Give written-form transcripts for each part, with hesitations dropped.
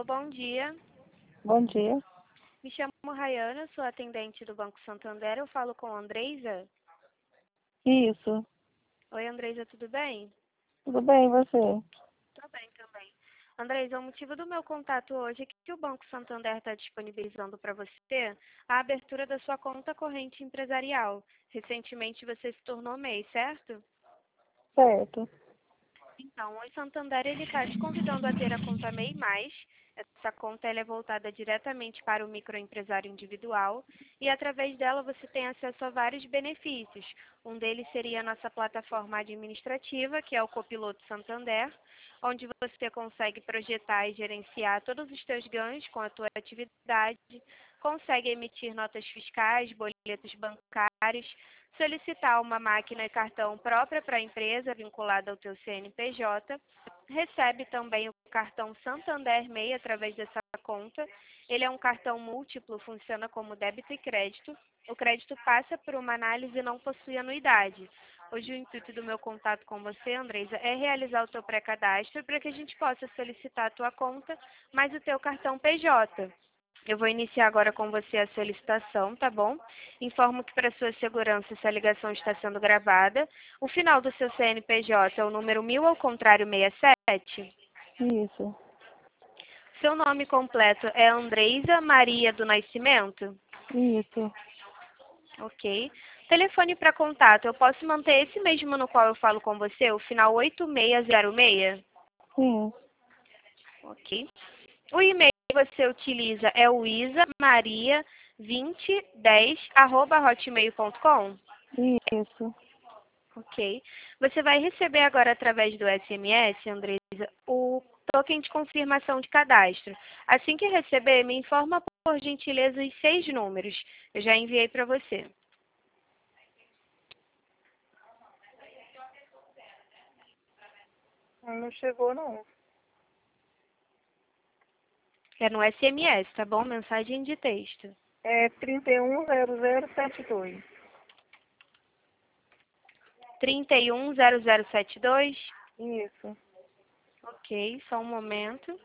Alô, bom dia. Bom dia. Me chamo Rayana, sou atendente do Banco Santander. Eu falo com a Andreisa. Isso. Oi, Andreisa, tudo bem? Tudo bem, e você? Tô bem também. Andreisa, o motivo do meu contato hoje é que o Banco Santander está disponibilizando para você a abertura da sua conta corrente empresarial. Recentemente você se tornou MEI, certo? Certo. Então, o Santander ele está te convidando a ter a conta MEI+. Essa conta ela é voltada diretamente para o microempresário individual e através dela você tem acesso a vários benefícios. Um deles seria a nossa plataforma administrativa, que é o Copiloto Santander, onde você consegue projetar e gerenciar todos os seus ganhos com a tua atividade, consegue emitir notas fiscais, boletos bancários, solicitar uma máquina e cartão própria para a empresa vinculada ao teu CNPJ, recebe também o cartão Santander MEI através dessa conta. Ele é um cartão múltiplo, funciona como débito e crédito. O crédito passa por uma análise e não possui anuidade. Hoje o intuito do meu contato com você, Andreisa, é realizar o teu pré-cadastro para que a gente possa solicitar a tua conta, mais o teu cartão PJ. Eu vou iniciar agora com você a solicitação, tá bom? Informo que para sua segurança essa ligação está sendo gravada. O final do seu CNPJ é o número 1000 ao contrário 67. Isso. Seu nome completo é Andreisa Maria do Nascimento? Isso. Ok. Telefone para contato, eu posso manter esse mesmo no qual eu falo com você, o final 8606? Sim. Ok. O e-mail que você utiliza é o isamaria2010@hotmail.com? Isso. Ok. Você vai receber agora através do SMS, Andresa, o token de confirmação de cadastro. Assim que receber, me informa por gentileza os 6 números. Eu já enviei para você. Não chegou, não. É no SMS, tá bom? Mensagem de texto. É 310072. 310072. Isso. Ok, só um momento.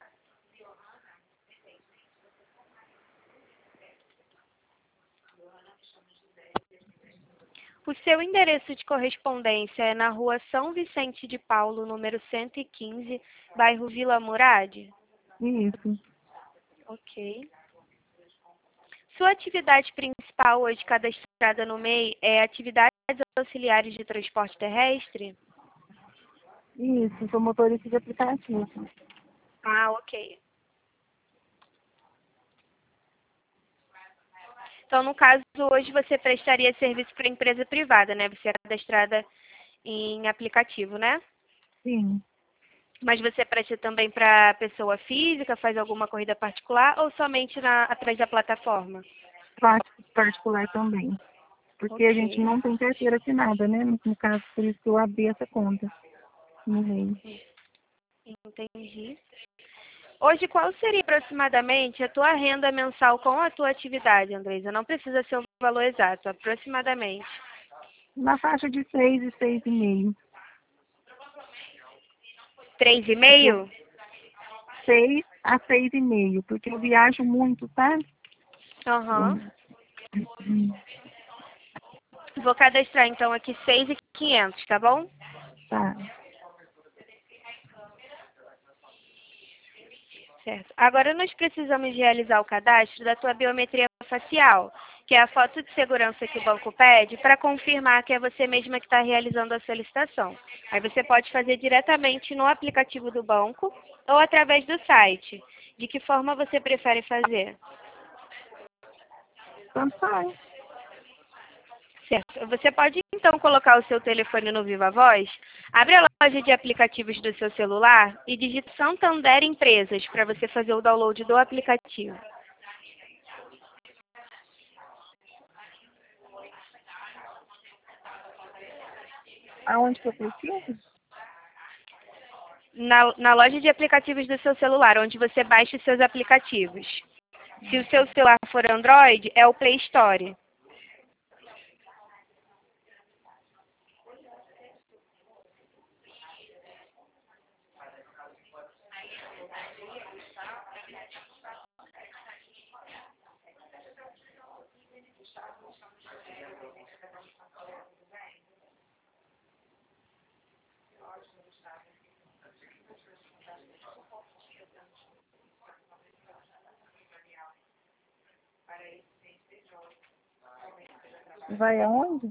O seu endereço de correspondência é na rua São Vicente de Paulo, número 115, bairro Vila Murad? Isso. Ok. Sua atividade principal hoje cadastrada no MEI é atividades auxiliares de transporte terrestre? Isso. Sou motorista de aplicativo. Ah, ok. Então, no caso, hoje você prestaria serviço para empresa privada, né? Você é cadastrada em aplicativo, né? Sim. Mas você presta também para pessoa física, faz alguma corrida particular ou somente atrás da plataforma? Particular também. Porque a gente Ok, não tem carteira assinada, né? No caso, por isso que eu abri essa conta no meio. entendi. Hoje, qual seria aproximadamente a tua renda mensal com a tua atividade, Andresa? Não precisa ser o valor exato, aproximadamente. Na faixa de 6 e 6,5. Porque eu 3,5? 6 a 6,5. Porque eu viajo muito, sabe? Aham. Vou cadastrar então aqui 6.500, tá bom? Tá. Certo. Agora nós precisamos realizar o cadastro da tua biometria facial, que é a foto de segurança que o banco pede para confirmar que é você mesma que está realizando a solicitação. Aí você pode fazer diretamente no aplicativo do banco ou através do site. De que forma você prefere fazer? Tanto faz. Certo. Você pode então colocar o seu telefone no Viva Voz, abre a loja de aplicativos do seu celular e digita Santander Empresas para você fazer o download do aplicativo. Aonde que eu preciso? Na loja de aplicativos do seu celular, onde você baixa os seus aplicativos. Se o seu celular for Android, é o Play Store. Vai aonde?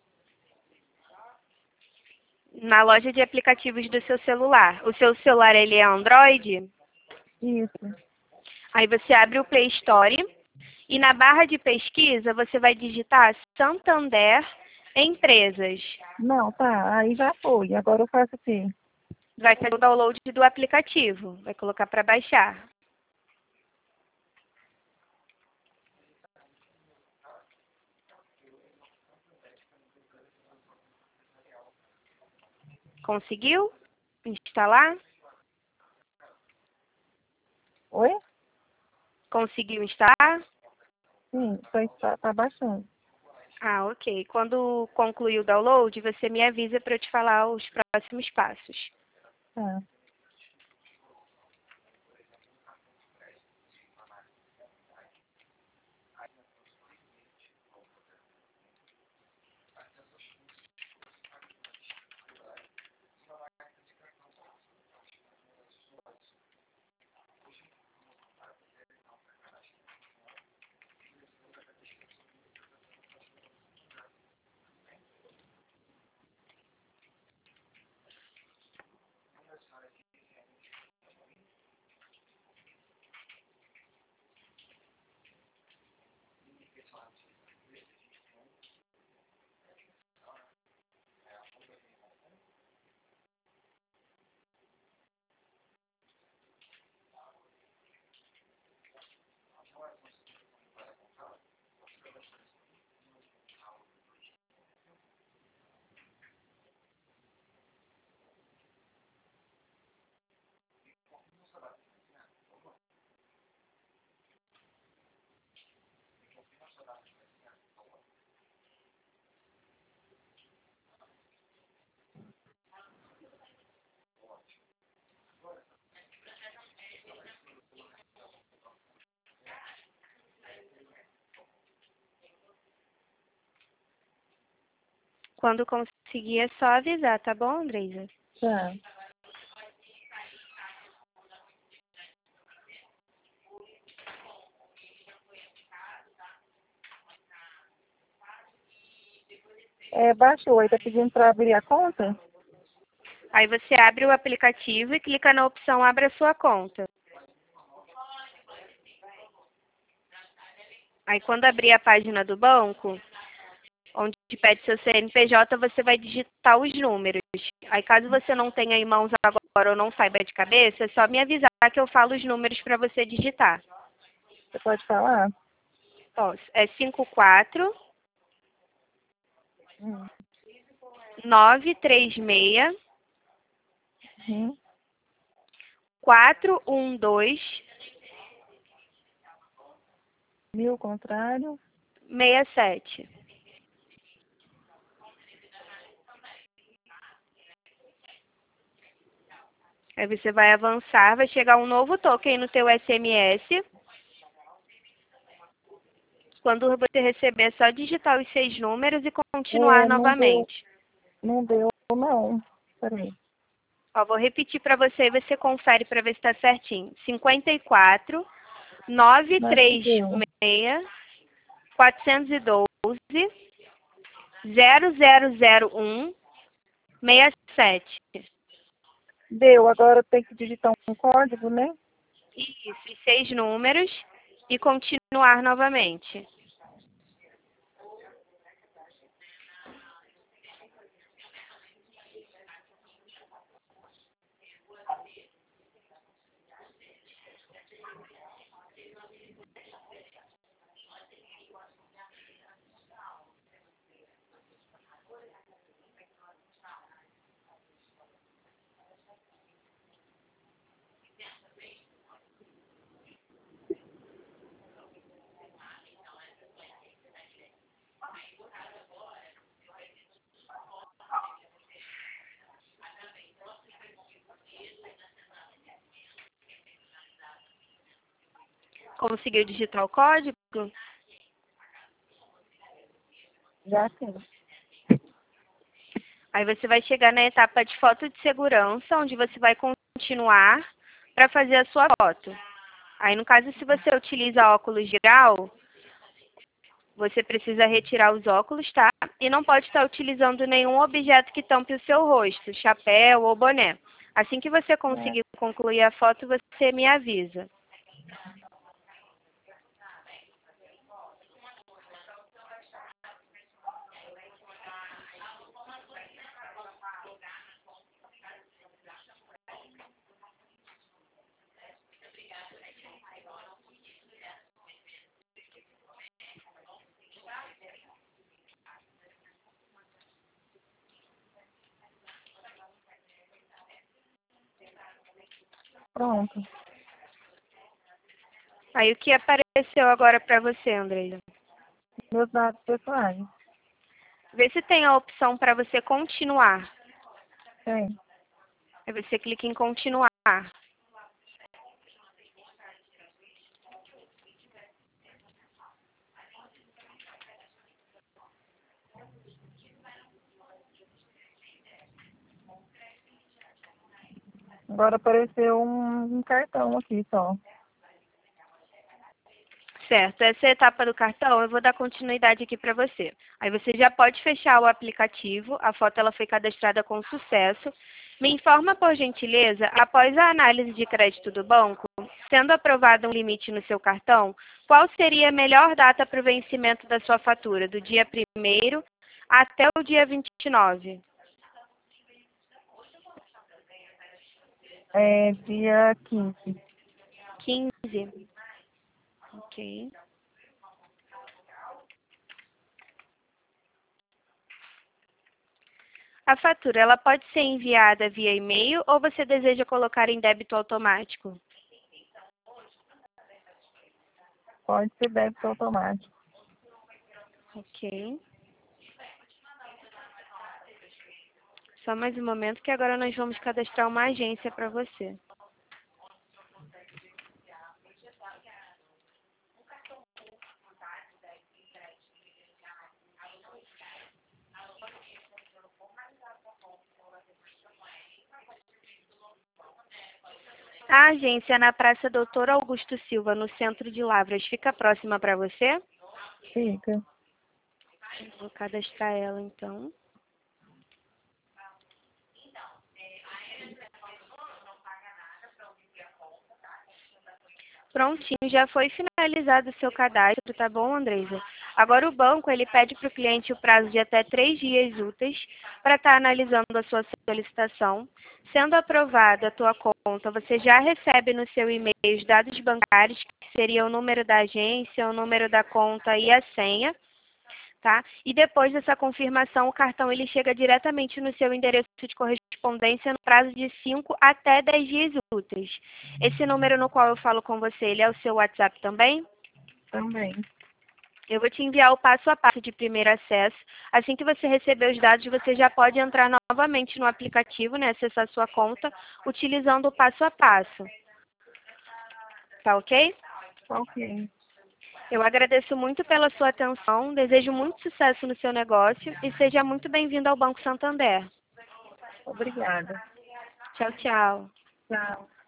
Na loja de aplicativos do seu celular. O seu celular, ele é Android? Isso. Aí você abre o Play Store e na barra de pesquisa você vai digitar Santander Empresas. Não, tá. Aí já foi. Agora eu faço o quê? Vai fazer o download do aplicativo. Vai colocar para baixar. Conseguiu instalar? Oi? Conseguiu instalar? Sim, tá baixando. Ah, ok. Quando concluir o download, você me avisa para eu te falar os próximos passos. Tá. Quando conseguir, é só avisar, tá bom, Andreisa? Tá. Baixou. Aí tá pedindo pra abrir a conta? Aí você abre o aplicativo e clica na opção Abra sua conta. Aí quando abrir a página do banco, onde pede seu CNPJ, você vai digitar os números. Aí caso você não tenha em mãos agora ou não saiba de cabeça, é só me avisar que eu falo os números para você digitar. Você pode falar? Posso. É 54 Hum. 936 Uhum. 412 Mil contrário. 67. Aí você vai avançar, vai chegar um novo token no teu SMS. Quando você receber, é só digitar os 6 números e continuar Não deu. novamente. Não deu, não. Peraí. Ó, vou repetir para você e você confere para ver se está certinho. 54 Mas que deu. 936 412 0001 67. Deu. Agora tem que digitar um código, né? Isso, e 6 números e continuar novamente. Conseguiu digitar o código? Já sim. Aí você vai chegar na etapa de foto de segurança, onde você vai continuar para fazer a sua foto. Aí, no caso, se você utiliza óculos de grau, Você precisa retirar os óculos, tá? E não pode estar utilizando nenhum objeto que tampe o seu rosto, chapéu ou boné. Assim que você É, conseguir concluir a foto, você me avisa. pronto. Aí o que apareceu agora para você, Andreia? Meus dados pessoais. Vê se tem a opção para você continuar. Tem. Aí você clica em continuar. Agora apareceu um cartão aqui só. Certo, essa é a etapa do cartão, eu vou dar continuidade aqui para você. Aí você já pode fechar o aplicativo, a foto ela foi cadastrada com sucesso. Me informa, por gentileza, após a análise de crédito do banco, sendo aprovado um limite no seu cartão, qual seria a melhor data para o vencimento da sua fatura, do dia 1º até o dia 29? É dia 15. 15. Ok. A fatura, ela pode ser enviada via e-mail ou você deseja colocar em débito automático? Pode ser débito automático. Ok. Só mais um momento que agora nós vamos cadastrar uma agência para você. A agência é na Praça Doutor Augusto Silva, no centro de Lavras. Fica próxima para você? Fica. Vou cadastrar ela então. Prontinho, já foi finalizado o seu cadastro, tá bom, Andresa? Agora o banco, ele pede para o cliente o prazo de até 3 dias úteis para estar analisando a sua solicitação. Sendo aprovada a tua conta, você já recebe no seu e-mail os dados bancários, que seria o número da agência, o número da conta e a senha. Tá? E depois dessa confirmação, o cartão ele chega diretamente no seu endereço de correspondência no prazo de 5 até 10 dias úteis. Esse número no qual eu falo com você, ele é o seu WhatsApp também? Também. Eu vou te enviar o passo a passo de primeiro acesso. Assim que você receber os dados, você já pode entrar novamente no aplicativo, né, acessar sua conta, utilizando o passo a passo. Tá ok? Ok. Eu agradeço muito pela sua atenção, desejo muito sucesso no seu negócio e seja muito bem-vindo ao Banco Santander. Obrigada. Tchau, tchau. Tchau.